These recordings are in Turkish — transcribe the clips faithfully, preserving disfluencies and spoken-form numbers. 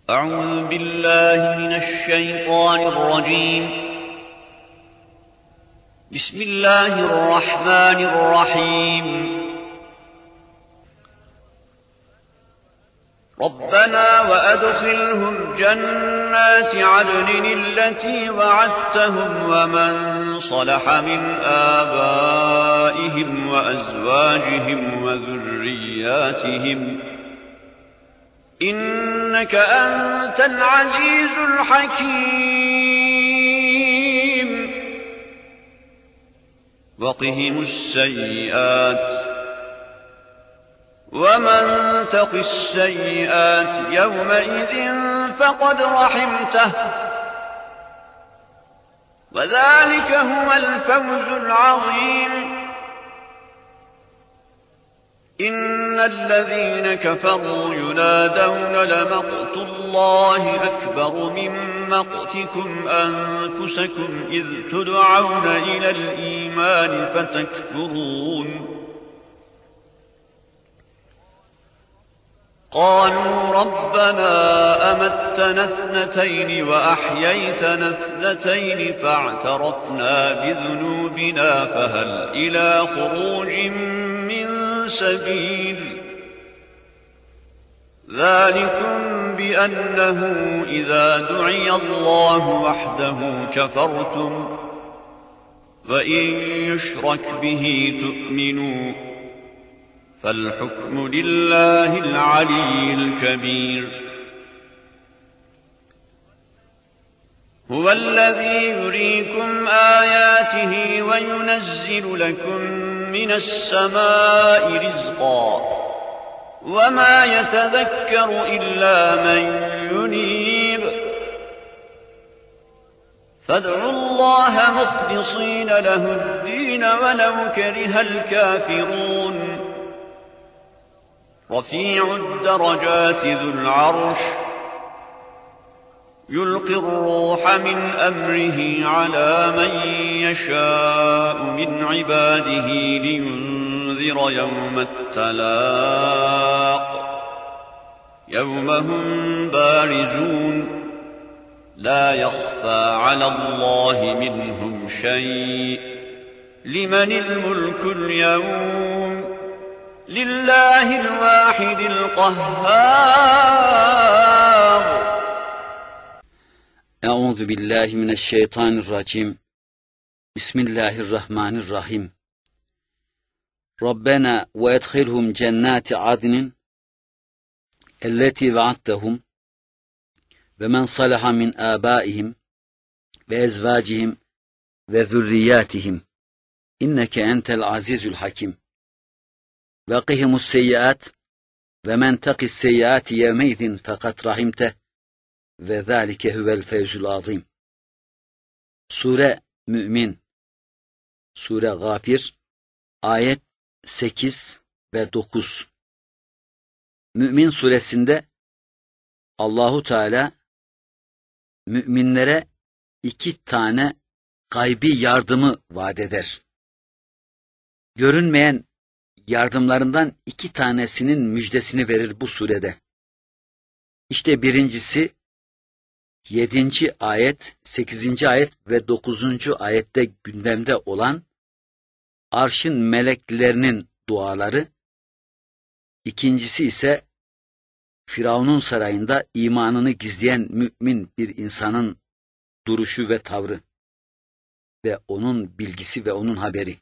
أعوذ بالله من الشيطان الرجيم. بسم الله الرحمن الرحيم. ربنا وأدخلهم جنات عدن التي وعدتهم ومن صلح من آبائهم وأزواجهم وذرياتهم إنك أنت العزيز الحكيم. وقهم السيئات ومن تق السيئات يومئذ فقد رحمته وذلك هو الفوز العظيم. إن الذين كفروا ينادون لمقت الله أكبر من مقتكم أنفسكم إذ تدعون إلى الإيمان فتكفرون. قالوا ربنا أمتنا اثنتين وأحييتنا اثنتين فاعترفنا بذنوبنا فهل إلى خروج من سبيل. ذلكم بأنه إذا دعي الله وحده كفرتم وإن يشرك به تؤمنوا فالحكم لله العلي الكبير. هو الذي يريكم آياته وينزل لكم من السماء رزقا وما يتذكر إلا من ينيب. فادعوا الله مخلصين له الدين ولو كره الكافرون. رفيع الدرجات ذو العرش يلقي الروح من أمره على من يشاء من عباده لينذر يوم التلاق يوم هم بارزون لا يخفى على الله منهم شيء. لمن الملك اليوم لله الواحد القهار. Euzu billahi mineşşeytanirracim. Bismillahirrahmanirrahim. Rabbena ve edkhilhum cennati adnin elleti va'adtahum ve men salaha min abaihim ve ezvacihim ve zurriyatihim inneke entel azizul hakim. Ve qihimus seyyiat ve men taqis seyyiati yevmeydin fakat rahimteh ve zâlike huvel fevzul azim. Sure Mü'min, Sure Gafir, ayet sekiz ve dokuz. Mü'min suresinde Allahu Teala müminlere iki tane gaybi yardımı vaat eder. Görünmeyen yardımlarından iki tanesinin müjdesini verir bu surede. İşte birincisi yedinci ayet, sekizinci ayet ve dokuzuncu ayette gündemde olan arşın meleklerinin duaları. İkincisi ise Firavun'un sarayında imanını gizleyen mümin bir insanın duruşu ve tavrı ve onun bilgisi ve onun haberi.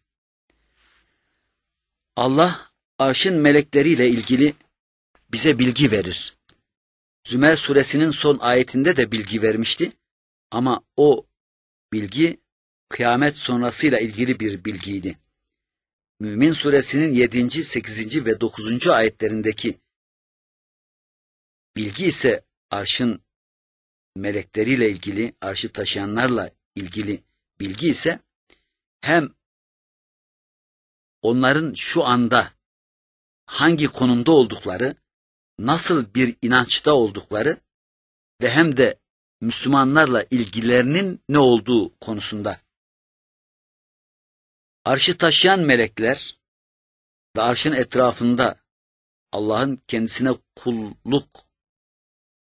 Allah arşın melekleriyle ilgili bize bilgi verir. Zümer suresinin son ayetinde de bilgi vermişti ama o bilgi kıyamet sonrasıyla ilgili bir bilgiydi. Mümin suresinin yedinci, sekizinci ve dokuzuncu ayetlerindeki bilgi ise arşın melekleriyle ilgili, arşı taşıyanlarla ilgili bilgi ise hem onların şu anda hangi konumda oldukları, nasıl bir inançta oldukları ve hem de Müslümanlarla ilgilerinin ne olduğu konusunda. Arşı taşıyan melekler ve arşın etrafında Allah'ın kendisine kulluk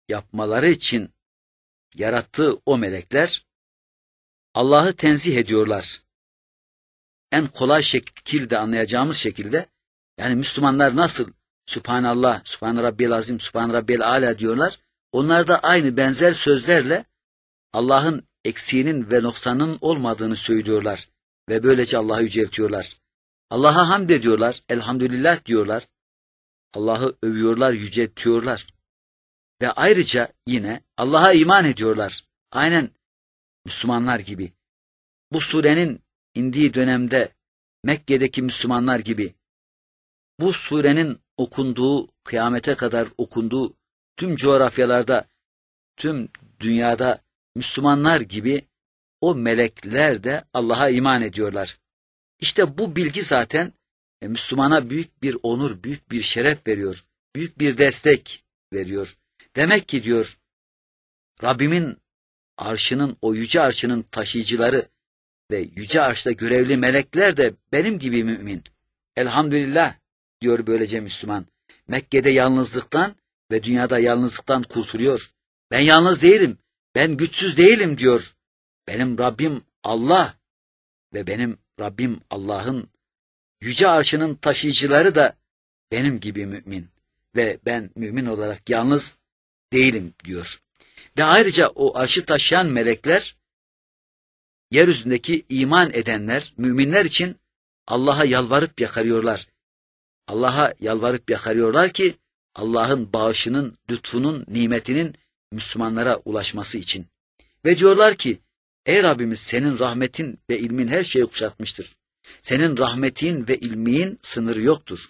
yapmaları için yarattığı o melekler Allah'ı tenzih ediyorlar. En kolay şekilde anlayacağımız şekilde, yani Müslümanlar nasıl Sübhanallah, Sübhan Rabbiyel Azim, Sübhan Rabbiyel Ala diyorlar, onlar da aynı benzer sözlerle Allah'ın eksiğinin ve noksanının olmadığını söylüyorlar ve böylece Allah'ı yüceltiyorlar. Allah'a hamd ediyorlar, elhamdülillah diyorlar. Allah'ı övüyorlar, yüceltiyorlar. Ve ayrıca yine Allah'a iman ediyorlar. Aynen Müslümanlar gibi. Bu surenin indiği dönemde Mekke'deki Müslümanlar gibi, bu surenin okunduğu, kıyamete kadar okunduğu tüm coğrafyalarda, tüm dünyada Müslümanlar gibi o melekler de Allah'a iman ediyorlar. İşte bu bilgi zaten e, Müslümana büyük bir onur, büyük bir şeref veriyor, büyük bir destek veriyor. Demek ki diyor, Rabbimin arşının, o yüce arşının taşıyıcıları ve yüce arşta görevli melekler de benim gibi mümin. Elhamdülillah diyor böylece Müslüman. Mekke'de yalnızlıktan ve dünyada yalnızlıktan kurtuluyor. Ben yalnız değilim, ben güçsüz değilim diyor. Benim Rabbim Allah ve benim Rabbim Allah'ın yüce arşının taşıyıcıları da benim gibi mümin. Ve ben mümin olarak yalnız değilim diyor. Ve ayrıca o arşı taşıyan melekler, yeryüzündeki iman edenler, müminler için Allah'a yalvarıp yakarıyorlar. Allah'a yalvarıp yakarıyorlar ki Allah'ın bağışının, lütfunun, nimetinin Müslümanlara ulaşması için. Ve diyorlar ki, ey Rabbimiz, senin rahmetin ve ilmin her şeyi kuşatmıştır. Senin rahmetin ve ilmin sınırı yoktur.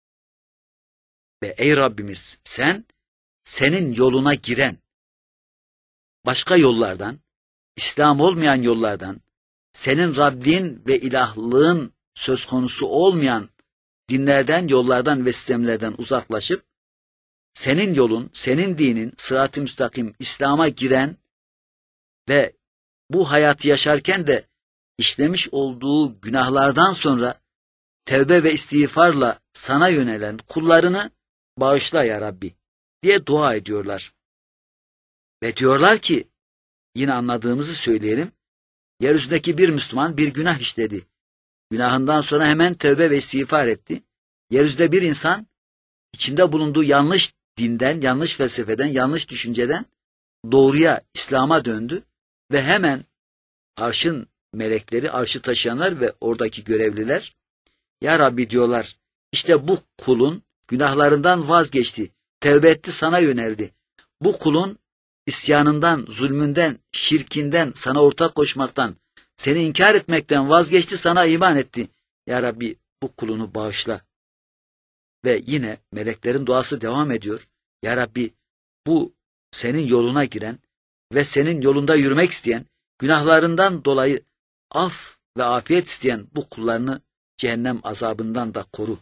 Ve ey Rabbimiz, sen, senin yoluna giren, başka yollardan, İslam olmayan yollardan, senin Rabbin ve ilahlığın söz konusu olmayan dinlerden, yollardan ve sistemlerden uzaklaşıp, senin yolun, senin dinin, sırat-ı müstakim, İslam'a giren ve bu hayatı yaşarken de işlemiş olduğu günahlardan sonra tevbe ve istiğfarla sana yönelen kullarını bağışla ya Rabbi diye dua ediyorlar. Ve diyorlar ki, yine anladığımızı söyleyelim, yeryüzündeki bir Müslüman bir günah işledi. Günahından sonra hemen tövbe ve istiğfar etti. Yeryüzünde bir insan içinde bulunduğu yanlış dinden, yanlış felsefeden, yanlış düşünceden doğruya, İslam'a döndü ve hemen arşın melekleri, arşı taşıyanlar ve oradaki görevliler, ya Rabbi diyorlar, işte bu kulun günahlarından vazgeçti, tevbe etti, sana yöneldi. Bu kulun isyanından, zulmünden, şirkinden, sana ortak koşmaktan, seni inkar etmekten vazgeçti, sana iman etti. Ya Rabbi bu kulunu bağışla. Ve yine meleklerin duası devam ediyor. Ya Rabbi bu senin yoluna giren ve senin yolunda yürümek isteyen, günahlarından dolayı af ve afiyet isteyen bu kullarını cehennem azabından da koru.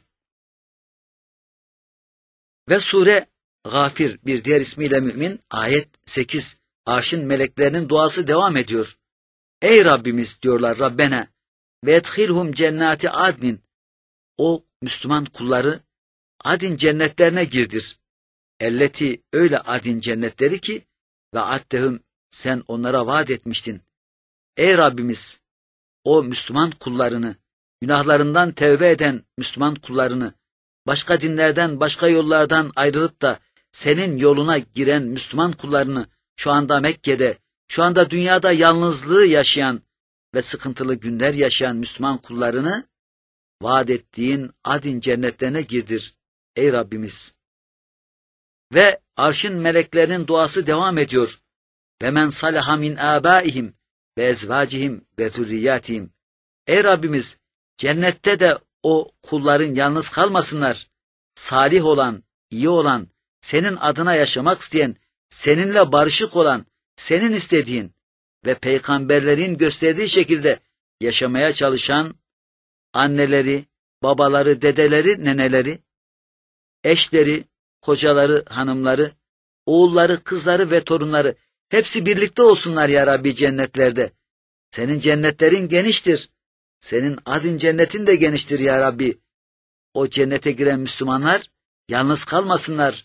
Ve sure Gafir, bir diğer ismiyle Mümin, ayet sekiz, arşın meleklerinin duası devam ediyor. Ey Rabbimiz diyorlar, Rabbena ve edhilhum cennati adnin, o Müslüman kulları adin cennetlerine girdir. Elleti, öyle adin cennetleri ki ve addehum, sen onlara vaat etmiştin. Ey Rabbimiz, o Müslüman kullarını, günahlarından tevbe eden Müslüman kullarını, başka dinlerden, başka yollardan ayrılıp da senin yoluna giren Müslüman kullarını, şu anda Mekke'de, şu anda dünyada yalnızlığı yaşayan ve sıkıntılı günler yaşayan Müslüman kullarını vaat ettiğin adin cennetlerine girdir ey Rabbimiz. Ve arşın meleklerinin duası devam ediyor. Ve men salaha min abaihim ve ezvacihim ve zürriyatihim. Ey Rabbimiz, cennette de o kulların yalnız kalmasınlar. Salih olan, iyi olan, senin adına yaşamak isteyen, seninle barışık olan, senin istediğin ve peygamberlerin gösterdiği şekilde yaşamaya çalışan anneleri, babaları, dedeleri, neneleri, eşleri, kocaları, hanımları, oğulları, kızları ve torunları hepsi birlikte olsunlar ya Rabbi cennetlerde. Senin cennetlerin geniştir. Senin adın cennetin de geniştir ya Rabbi. O cennete giren Müslümanlar yalnız kalmasınlar.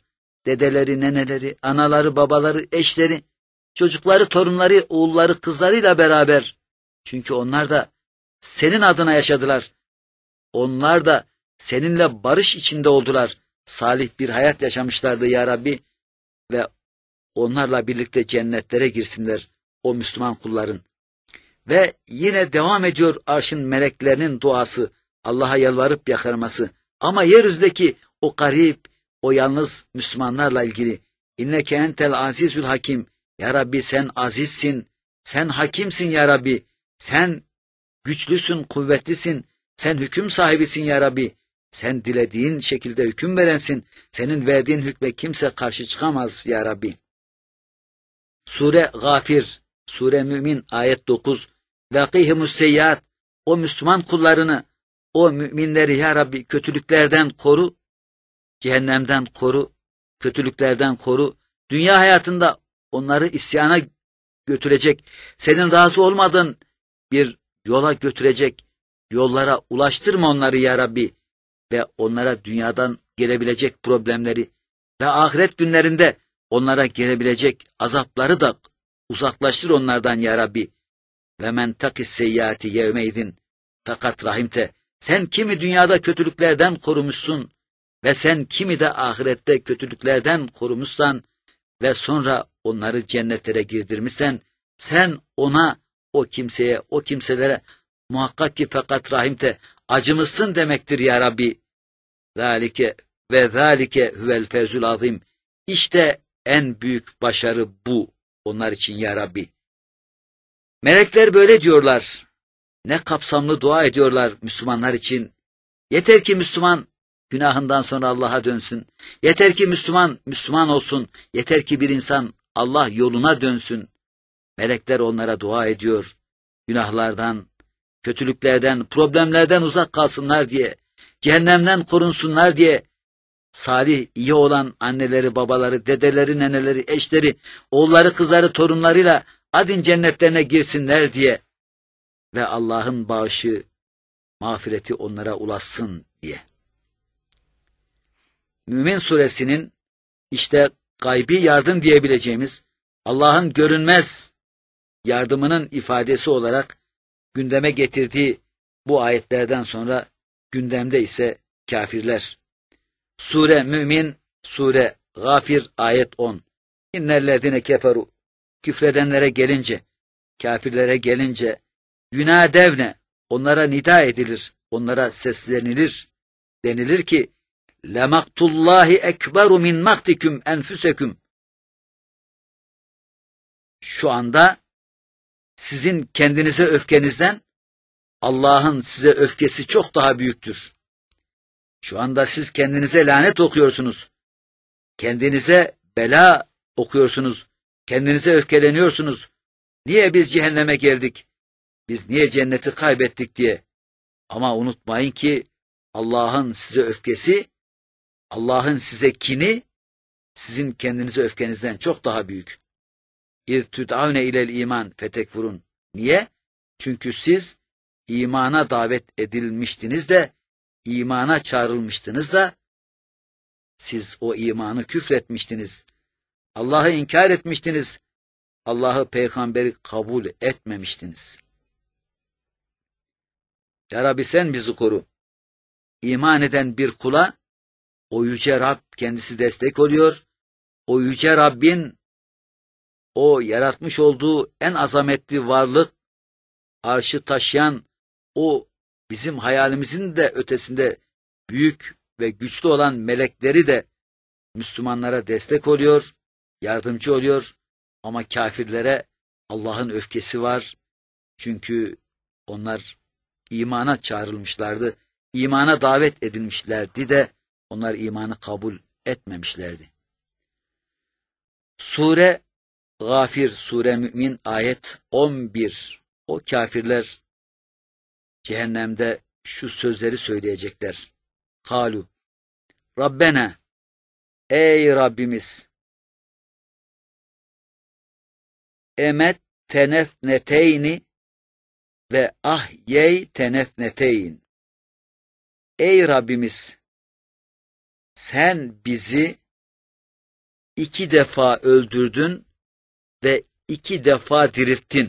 dedeleri, neneleri, anaları, babaları, eşleri, çocukları, torunları, oğulları, kızlarıyla beraber. Çünkü onlar da senin adına yaşadılar. Onlar da seninle barış içinde oldular. Salih bir hayat yaşamışlardı ya Rabbi ve onlarla birlikte cennetlere girsinler o Müslüman kulların. Ve yine devam ediyor arşın meleklerinin duası, Allah'a yalvarıp yakarması. Ama yeryüzündeki o garip, o yalnız Müslümanlarla ilgili. İnneke entel azizül hakim. Ya Rabbi sen azizsin, sen hakimsin ya Rabbi. Sen güçlüsün, kuvvetlisin, sen hüküm sahibisin ya Rabbi. Sen dilediğin şekilde hüküm verensin. Senin verdiğin hükme kimse karşı çıkamaz ya Rabbi. Sure Gafir, Sure Mümin ayet dokuz. Vekihimus seyyiat. O Müslüman kullarını, o müminleri ya Rabbi kötülüklerden koru, cehennemden koru, kötülüklerden koru. Dünya hayatında onları isyana götürecek, senin razı olmadığın bir yola götürecek yollara ulaştırma onları ya Rabbi. Ve onlara dünyadan gelebilecek problemleri ve ahiret günlerinde onlara gelebilecek azapları da uzaklaştır onlardan ya Rabbi. Ve men takis seyyiati yevmeydin fakat rahimte. Sen kimi dünyada kötülüklerden korumuşsun ve sen kimi de ahirette kötülüklerden korumuşsan ve sonra onları cennetlere girdirmişsen, sen ona, o kimseye, o kimselere muhakkak ki fakat rahimte acımışsın demektir ya Rabbi. Zalike ve zalike huvel fevzul azim. İşte en büyük başarı bu onlar için ya Rabbi. Melekler böyle diyorlar. Ne kapsamlı dua ediyorlar Müslümanlar için. Yeter ki Müslüman günahından sonra Allah'a dönsün. Yeter ki Müslüman Müslüman olsun. Yeter ki bir insan Allah yoluna dönsün. Melekler onlara dua ediyor. Günahlardan, kötülüklerden, problemlerden uzak kalsınlar diye, cehennemden korunsunlar diye, salih, iyi olan anneleri, babaları, dedeleri, neneleri, eşleri, oğulları, kızları, torunlarıyla adın cennetlerine girsinler diye ve Allah'ın bağışı, mağfireti onlara ulaşsın diye. Mümin suresinin işte gaybi yardım diyebileceğimiz Allah'ın görünmez yardımının ifadesi olarak gündeme getirdiği bu ayetlerden sonra gündemde ise kafirler. Sure Mümin, Sure Gafir ayet on. İnnellezine keferu. Küfredenlere gelince, kafirlere gelince, yünadevne, onlara nida edilir, onlara seslenilir, denilir ki, lemaktullahi ekberu min maktiküm enfüseküm. Şu anda sizin kendinize öfkenizden Allah'ın size öfkesi çok daha büyüktür. Şu anda siz kendinize lanet okuyorsunuz. Kendinize bela okuyorsunuz. Kendinize öfkeleniyorsunuz. Niye biz cehenneme geldik? Biz niye cenneti kaybettik diye. Ama unutmayın ki Allah'ın size öfkesi, Allah'ın size kini sizin kendinize öfkenizden çok daha büyük. İrtüdavne ilel iman fetekfurun. Niye? Çünkü siz imana davet edilmiştiniz de, imana çağrılmıştınız da, siz o imanı küfretmiştiniz. Allah'ı inkar etmiştiniz. Allah'ı, peygamberi kabul etmemiştiniz. Ya Rabbi sen bizi koru. İman eden bir kula o yüce Rab kendisi destek oluyor. O yüce Rabbin o yaratmış olduğu en azametli varlık, arşı taşıyan o bizim hayalimizin de ötesinde büyük ve güçlü olan melekleri de Müslümanlara destek oluyor, yardımcı oluyor. Ama kafirlere Allah'ın öfkesi var. Çünkü onlar imana çağrılmışlardı. İmana davet edilmişlerdi de onlar imanı kabul etmemişlerdi. Sure Gafir, Sure Mümin ayet on bir. O kafirler cehennemde şu sözleri söyleyecekler. Kalu Rabbena, ey Rabbimiz, emet tenetneteyni ve ahyey tenetneteyn. Ey Rabbimiz, sen bizi iki defa öldürdün ve iki defa dirilttin.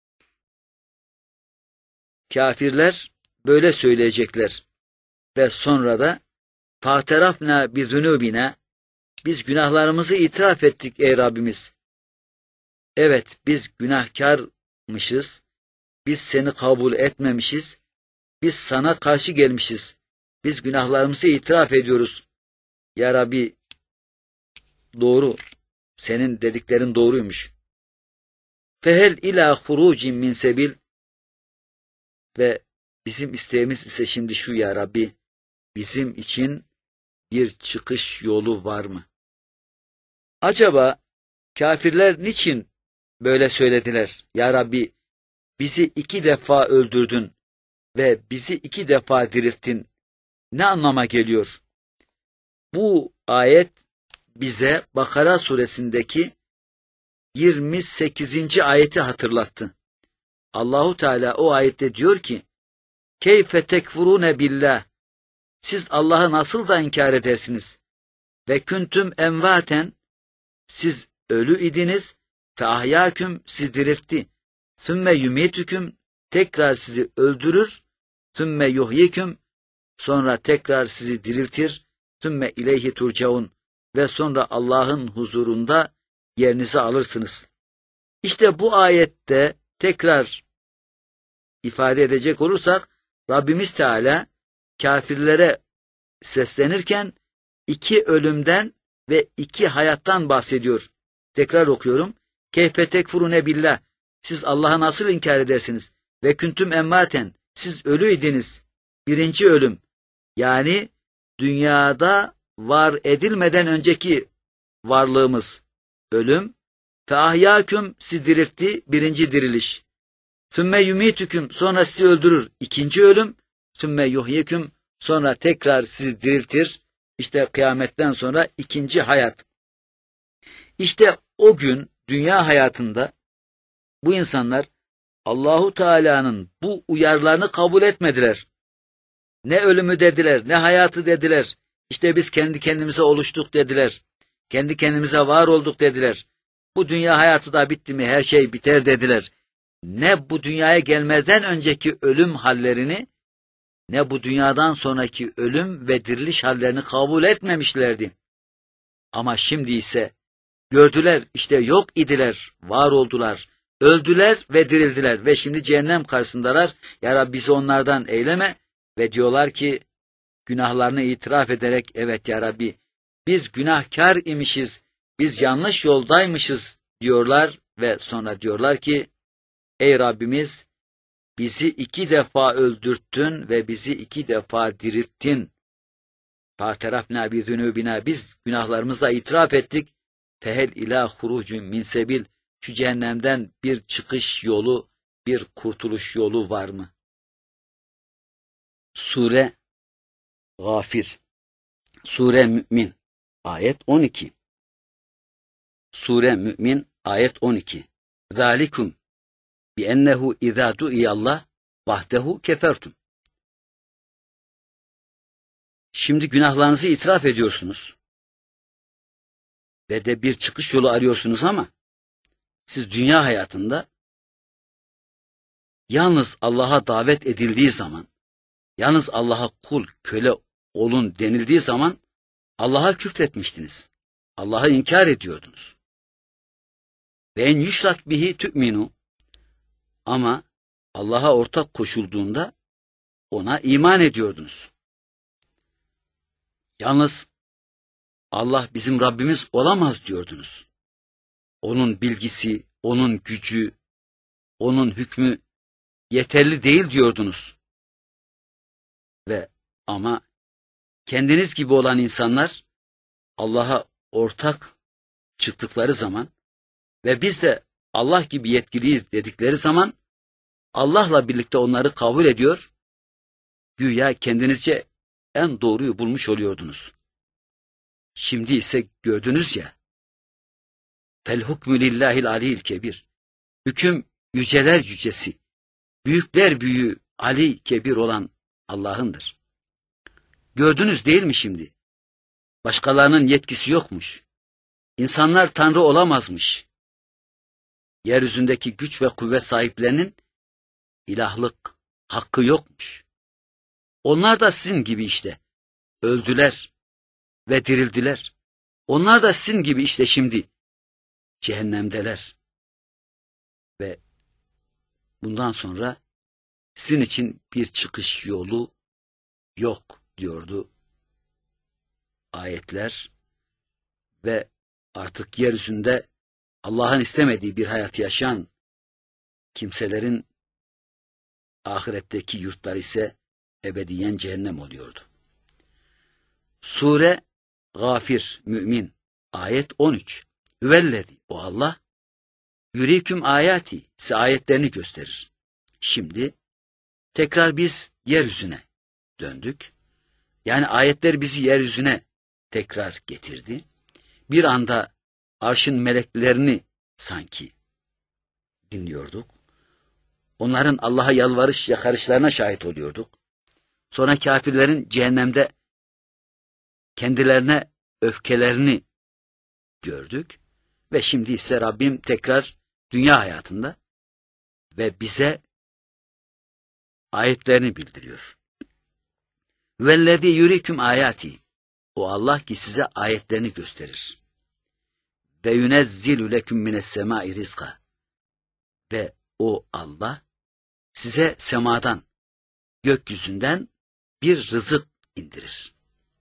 Kafirler böyle söyleyecekler ve sonra da فَاَعْتَرَفْنَا بِذُنُوبِنَا Biz günahlarımızı itiraf ettik ey Rabbimiz. Evet, biz günahkarmışız, biz seni kabul etmemişiz, biz sana karşı gelmişiz, biz günahlarımızı itiraf ediyoruz. Ya Rabbi, doğru, senin dediklerin doğruymuş. Fehel ila hurucin min sebil ve bizim isteğimiz ise şimdi şu ya Rabbi, bizim için bir çıkış yolu var mı? Acaba kafirler niçin böyle söylediler? Ya Rabbi, bizi iki defa öldürdün ve bizi iki defa dirilttin. Ne anlama geliyor? Bu ayet bize Bakara suresindeki yirmi sekizinci ayeti hatırlattı. Allahu Teala o ayette diyor ki: Keyfe tekfurune billah. Siz Allah'ı nasıl da inkar edersiniz? Ve küntüm envaten. Siz ölü idiniz. Fe ahyaküm, siz diriltti. Sümme yumitüküm, tekrar sizi öldürür. Sümme yuhyiküm, sonra tekrar sizi diriltir. Sümme ileyhi turcaun, ve sonra Allah'ın huzurunda yerinizi alırsınız. İşte bu ayette tekrar ifade edecek olursak, Rabbimiz Teala kafirlere seslenirken iki ölümden ve iki hayattan bahsediyor. Tekrar okuyorum. Keyfe tekfurune billah. Siz Allah'a nasıl inkar edersiniz? Ve küntüm emmaten. Siz ölüydiniz. Birinci ölüm. Yani dünyada var edilmeden önceki varlığımız ölüm. Fe ahyaküm, sizi diriltti. Birinci diriliş. Sümme yumitüküm, sonra sizi öldürür. İkinci ölüm. Sümme yuhyiküm, sonra tekrar sizi diriltir. İşte kıyametten sonra ikinci hayat. İşte o gün dünya hayatında bu insanlar Allahu Teala'nın bu uyarılarını kabul etmediler. Ne ölümü dediler, ne hayatı dediler. İşte biz kendi kendimize oluştuk dediler. Kendi kendimize var olduk dediler. Bu dünya hayatı da bitti mi her şey biter dediler. Ne bu dünyaya gelmezden önceki ölüm hallerini, ne bu dünyadan sonraki ölüm ve diriliş hallerini kabul etmemişlerdi. Ama şimdi ise gördüler, işte yok idiler, var oldular, öldüler ve dirildiler ve şimdi cehennem karşısındalar. Ya Rabbi, bizi onlardan eyleme, ve diyorlar ki günahlarını itiraf ederek, evet ya Rabbi, biz günahkar imişiz, biz yanlış yoldaymışız diyorlar ve sonra diyorlar ki ey Rabbimiz, bizi iki defa öldürttün ve bizi iki defa dirilttin. فَاَعْتَرَفْنَا بِذُنُوبِنَا Biz günahlarımızla itiraf ettik. Fehel ila hurucun min sebil. Şu cehennemden bir çıkış yolu, bir kurtuluş yolu var mı? Sure Gafir, Sure Mü'min, ayet on iki. Sure Mü'min, ayet on iki. Zalikum bi ennehu izâ du'iyallah vahdehu kefertum. Şimdi günahlarınızı itiraf ediyorsunuz ve de bir çıkış yolu arıyorsunuz ama siz dünya hayatında yalnız Allah'a davet edildiği zaman, yalnız Allah'a kul, köle olun denildiği zaman Allah'a küfretmiştiniz. Allah'ı inkar ediyordunuz. Ve en yüşrak bihi tü'minu, ama Allah'a ortak koşulduğunda ona iman ediyordunuz. Yalnız Allah bizim Rabbimiz olamaz diyordunuz. Onun bilgisi, onun gücü, onun hükmü yeterli değil diyordunuz. Ve ama kendiniz gibi olan insanlar Allah'a ortak çıktıkları zaman ve biz de Allah gibi yetkiliyiz dedikleri zaman Allah'la birlikte onları kabul ediyor, güya kendinizce en doğruyu bulmuş oluyordunuz. Şimdi ise gördünüz ya, fel hukmü lillahil aliyil kebir. Hüküm yüceler yücesi, büyükler büyüğü Ali kebir olan Allah'ındır. Gördünüz değil mi şimdi? Başkalarının yetkisi yokmuş. İnsanlar Tanrı olamazmış. Yeryüzündeki güç ve kuvvet sahiplerinin ilahlık hakkı yokmuş. Onlar da sizin gibi işte öldüler ve dirildiler. Onlar da sizin gibi işte şimdi cehennemdeler. Ve bundan sonra sizin için bir çıkış yolu yok diyordu ayetler. Ve artık yeryüzünde Allah'ın istemediği bir hayat yaşayan kimselerin ahiretteki yurtları ise ebediyen cehennem oluyordu. Sure Gafir, Mümin, ayet on üç. Hüvellezi, o Allah, yüriküm ayati, size ayetlerini gösterir. Şimdi tekrar biz yeryüzüne döndük. Yani ayetler bizi yeryüzüne tekrar getirdi. Bir anda arşın meleklerini sanki dinliyorduk. Onların Allah'a yalvarış yakarışlarına şahit oluyorduk. Sonra kafirlerin cehennemde kendilerine öfkelerini gördük. Ve şimdi ise Rabbim tekrar dünya hayatında ve bize ayetlerini bildiriyor. Vellezî yuriküm ayati, o Allah ki size ayetlerini gösterir. Ve yunezzilu leküm minessemâi rizqa, ve o Allah size semadan, gökyüzünden bir rızık indirir.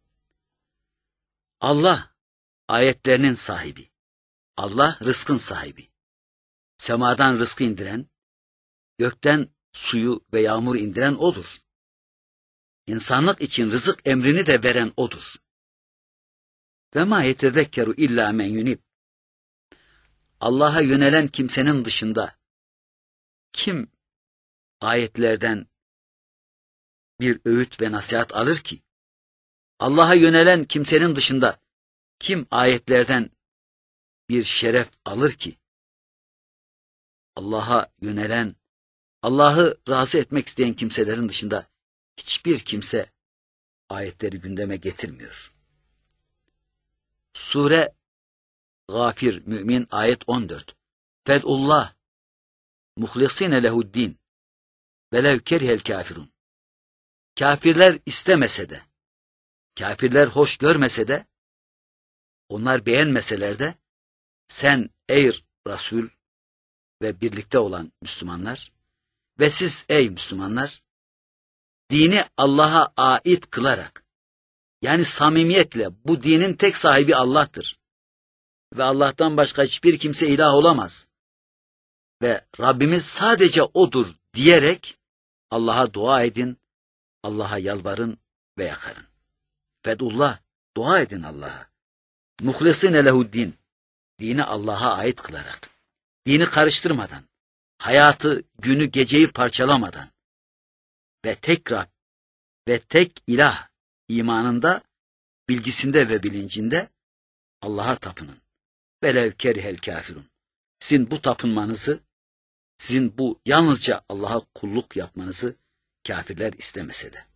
Allah ayetlerinin sahibi, Allah rızkın sahibi. Semadan rızkı indiren, gökten suyu ve yağmur indiren O'dur. İnsanlık için rızık emrini de veren O'dur. Ve ma yetezekkeru illa men yunib. Allah'a yönelen kimsenin dışında kim ayetlerden bir öğüt ve nasihat alır ki? Allah'a yönelen kimsenin dışında kim ayetlerden bir şeref alır ki? Allah'a yönelen, Allah'ı razı etmek isteyen kimselerin dışında hiçbir kimse ayetleri gündeme getirmiyor. Sure Gafir, Mümin, ayet on dört. Fedullah muhlisine lehuddin velev kerihel kafirun. Kafirler istemese de, kafirler hoş görmese de, onlar beğenmeseler de, sen ey Resul ve birlikte olan Müslümanlar ve siz ey Müslümanlar, dini Allah'a ait kılarak, yani samimiyetle bu dinin tek sahibi Allah'tır ve Allah'tan başka hiçbir kimse ilah olamaz ve Rabbimiz sadece O'dur diyerek Allah'a dua edin, Allah'a yalvarın ve yakarın. Fedullah, dua edin Allah'a. Muhlisine lehuddin, dini Allah'a ait kılarak, dini karıştırmadan, hayatı, günü, geceyi parçalamadan ve tek Rab ve tek ilah imanında, bilgisinde ve bilincinde Allah'a tapının. Velev kerihel kafirun. Sizin bu tapınmanızı, sizin bu yalnızca Allah'a kulluk yapmanızı kafirler istemese de.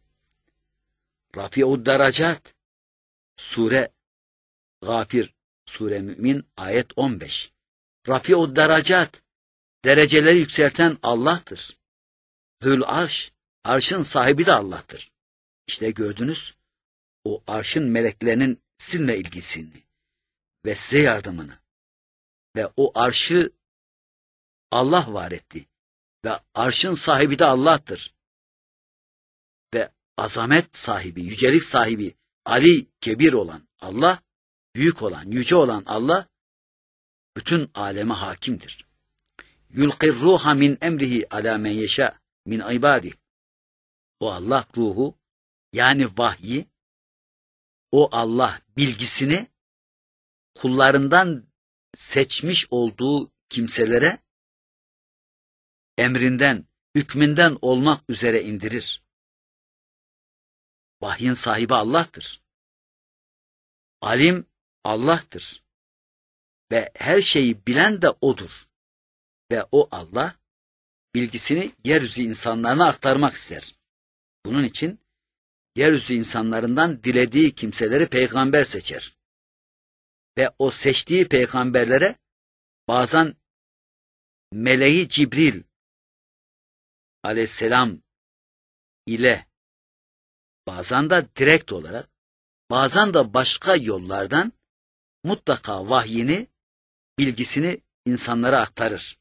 Rafi'ud daracat, Sure Gafir, Sure Mümin, ayet on beş. Rafi'ud daracat, dereceleri yükselten Allah'tır. Zül arş, arşın sahibi de Allah'tır. İşte gördünüz, o arşın meleklerinin sizinle ilgisini ve size yardımını ve o arşı Allah var etti ve arşın sahibi de Allah'tır. Ve azamet sahibi, yücelik sahibi, Ali kebir olan Allah, büyük olan, yüce olan Allah, bütün aleme hakimdir. Yulqir ruha min emrihi ala men yeşâ min ibâdih. O Allah ruhu, yani vahyi, o Allah bilgisini kullarından seçmiş olduğu kimselere emrinden, hükmünden olmak üzere indirir. Vahyin sahibi Allah'tır. Alim Allah'tır. Ve her şeyi bilen de O'dur. Ve o Allah bilgisini yeryüzü insanlarına aktarmak ister. Bunun için yeryüzü insanlarından dilediği kimseleri peygamber seçer. ve o seçtiği peygamberlere bazen meleği Cibril aleyhisselam ile, bazen de direkt olarak, bazen de başka yollardan mutlaka vahyini, bilgisini insanlara aktarır.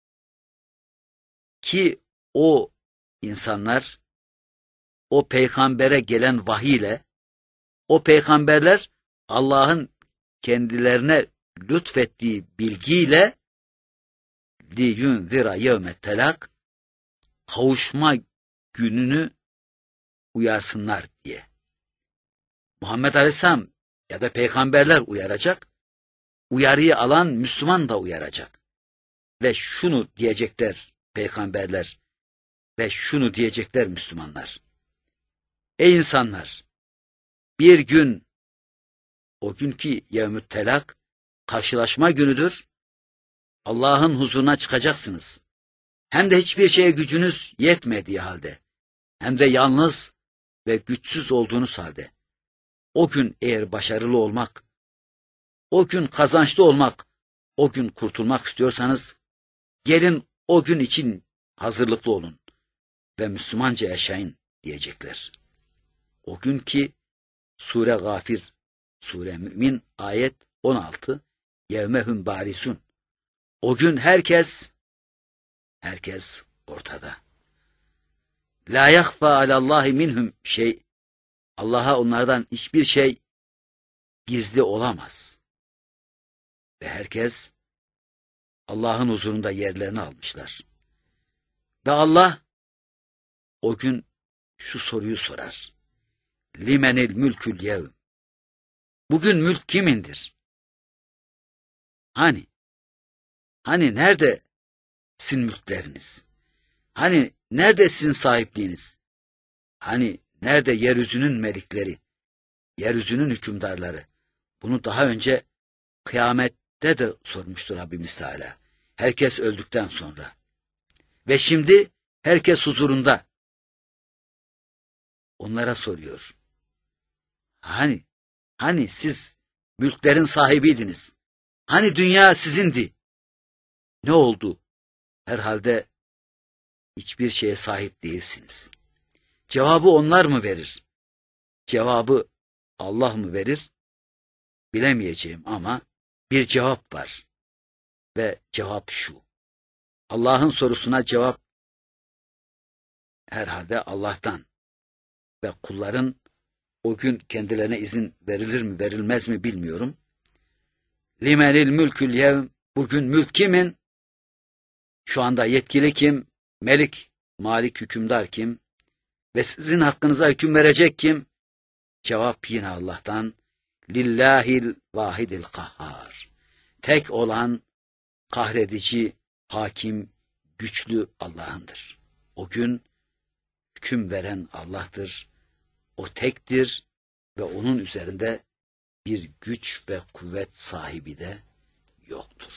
Ki o insanlar o peygambere gelen vahiy ile, o peygamberler Allah'ın kendilerine lütfettiği bilgiyle liyunzira yevmet telak, kavuşma gününü uyarsınlar diye. Muhammed Aleyhisselam ya da peygamberler uyaracak, uyarıyı alan Müslüman da uyaracak. Ve şunu diyecekler peygamberler ve şunu diyecekler Müslümanlar. Ey insanlar! Bir gün, o günkü yevmü't telak, karşılaşma günüdür. Allah'ın huzuruna çıkacaksınız. Hem de hiçbir şeye gücünüz yetmediği halde, hem de yalnız ve güçsüz olduğunuz halde. O gün eğer başarılı olmak, o gün kazançlı olmak, o gün kurtulmak istiyorsanız, gelin o gün için hazırlıklı olun ve Müslümanca yaşayın diyecekler. O gün ki Sure Gafir, Sure Mümin, ayet on altı, yevmehum barisun. O gün herkes, herkes ortada. La yahfa alallahi minhum şey, Allah'a onlardan hiçbir şey gizli olamaz. Ve herkes Allah'ın huzurunda yerlerini almışlar. Ve Allah o gün şu soruyu sorar. Limenil mülkül yevm. Bugün mülk kimindir? Hani? Hani nerede sizin mülkleriniz? Hani nerede sizin sahipliğiniz? Hani nerede yeryüzünün melikleri, yeryüzünün hükümdarları? Bunu daha önce kıyamette de sormuştur Rabbimiz Teala. Herkes öldükten sonra. Ve şimdi herkes huzurunda. Onlara soruyor. Hani, hani siz mülklerin sahibiydiniz? Hani dünya sizindi? Ne oldu? Herhalde hiçbir şeye sahip değilsiniz. Cevabı onlar mı verir? Cevabı Allah mı verir? Bilemeyeceğim ama bir cevap var. Ve cevap şu. Allah'ın sorusuna cevap herhalde Allah'tan. Ve kulların o gün kendilerine izin verilir mi verilmez mi bilmiyorum. Limenil mülkül yevm. Bugün mülk kimin? Şu anda yetkili kim? Melik, malik, hükümdar kim? Ve sizin hakkınıza hüküm verecek kim? Cevap yine Allah'tan. Lillahil vahidil kahhar. Tek olan, kahredici, hakim, güçlü Allah'ındır. O gün hüküm veren Allah'tır. O tektir ve onun üzerinde bir güç ve kuvvet sahibi de yoktur.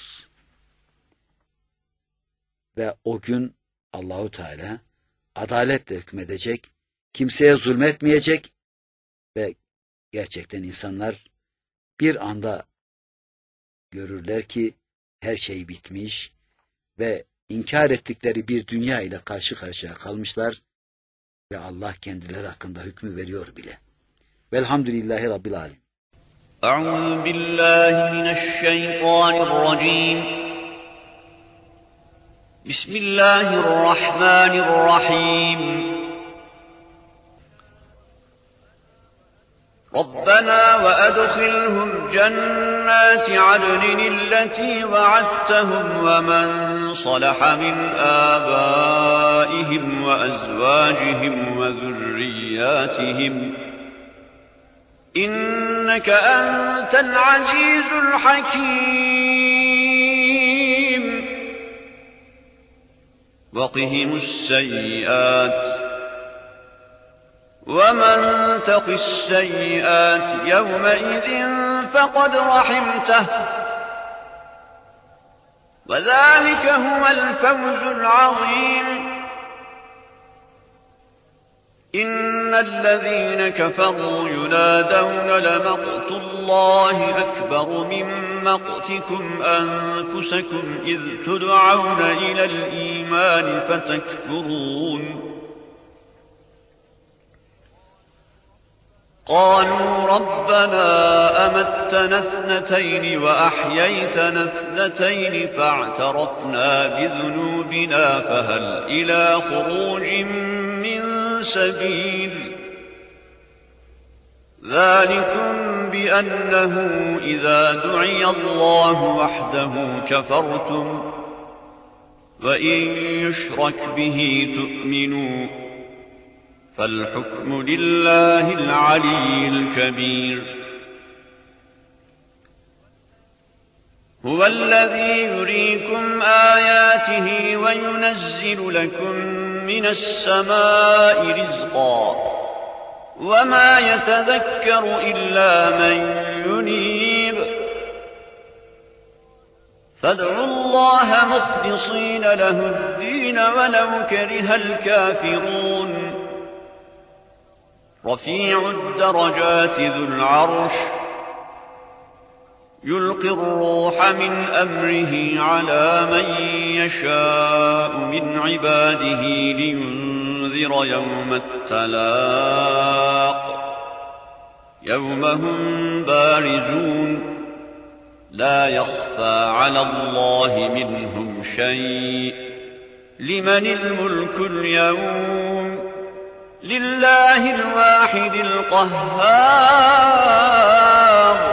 Ve o gün Allahu Teala adaletle hükmedecek, kimseye zulmetmeyecek ve gerçekten insanlar bir anda görürler ki her şey bitmiş ve inkar ettikleri bir dünya ile karşı karşıya kalmışlar ve Allah kendileri hakkında hükmü veriyor bile. Velhamdülillahi Rabbil Alemin. Eûzü billahi mineşşeytanirracim. Bismillahirrahmanirrahim. ربنا وأدخلهم جنات عدن التي وعدتهم ومن صلح من آبائهم وأزواجهم وذرياتهم إنك أنت العزيز الحكيم وقهم السيئات ومن تق السيئات يومئذ فقد رحمته وذلك هو الفوز العظيم إن الذين كفروا ينادون لمقت الله أكبر من مقتكم أنفسكم إذ تدعون إلى الإيمان فتكفرون قالوا ربنا أمتنا اثنتين وأحييتنا اثنتين فاعترفنا بذنوبنا فهل إلى خروج من سبيل ذلكم بأنه إذا دعي الله وحده كفرتم وإن يشرك به تؤمنوا فالحكم لله العلي الكبير هو الذي يريكم آياته وينزل لكم من السماء رزقا وما يتذكر إلا من ينيب فادعوا الله مخلصين له الدين ولو كره الكافرون رفيع الدرجات ذو العرش يلقي الروح من أمره على من يشاء من عباده لينذر يوم التلاق يوم هم بارزون لا يخفى على الله منهم شيء لمن الملك اليوم لله الواحد القهار